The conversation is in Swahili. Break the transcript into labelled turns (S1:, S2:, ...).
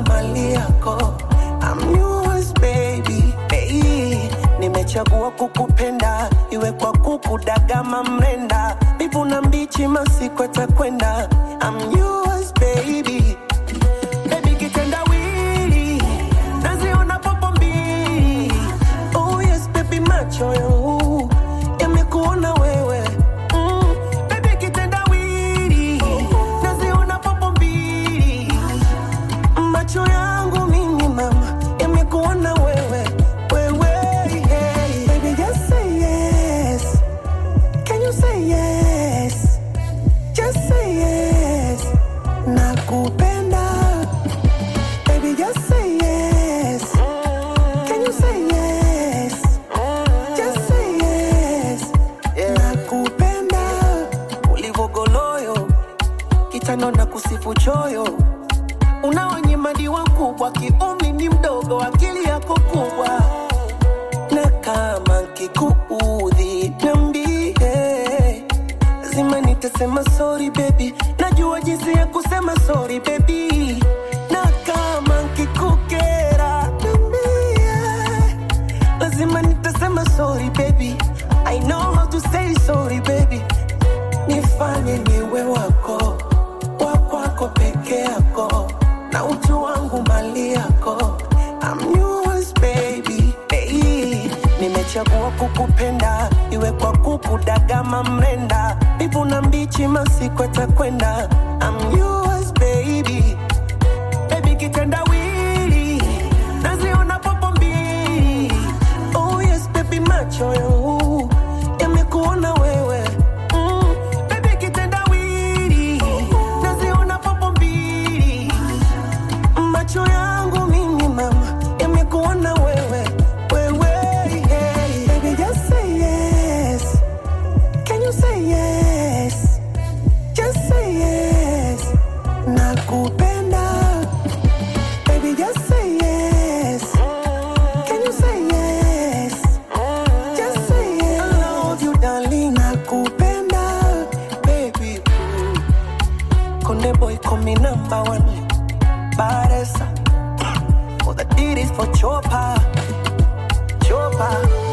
S1: mali yako. I'm yours baby, baby. Nimechagua kukupenda, iwe kwa kukudagama mrenda. Bivu na mbichi masiku atakwenda. I'm yours baby. Baby kitendawili, naziona popo mbili. Oh yes baby, macho yangu yamekuona wewe. Baby kitendawili, naziona popo mbili. Macho yangu mimi mama yamekuona wewe. Wewe yeah. Baby just say yes. Can you say yes? Just say yes. Nakupenda. Baby just say yes. Can you say yes? Just say yes. Nakupenda. Ulivogoloyo kitano na kusifu choyo. Unawanyima diwa kubwa, kiumri ni mdogo, akili yako kubwa. Na kama kikuudhi niambie, lazima nitasema sorry baby. Najua jinsi ya kusema sorry baby. Na kama kikukera niambie, lazima nitasema sorry baby. I know how to say sorry baby. Nifanye niwe wako, wako peke yako. Na utu wangu mali yako. I'm yours baby, baby. Nimechagua kukupenda, iwe kwa kukudagama mrenda. Bivu na mbichi masiku atakwenda. I'm yours baby. Baby kitendawili, naziona popo mbili. Oh yes baby, macho yangu yamekuona wewe. Baby kitendawili, naziona popo mbili. Macho yangu mimi mama yamekuona wewe. Wewe yeah. Baby just say yes. Can you say yes? Just say yes. Nakupenda. Baby just say yes. Can you say yes? Just say yes. I love you darling. Nakupenda. Baby Konde boy call me number one. Baresa. All the did is for Chopa. Chopa.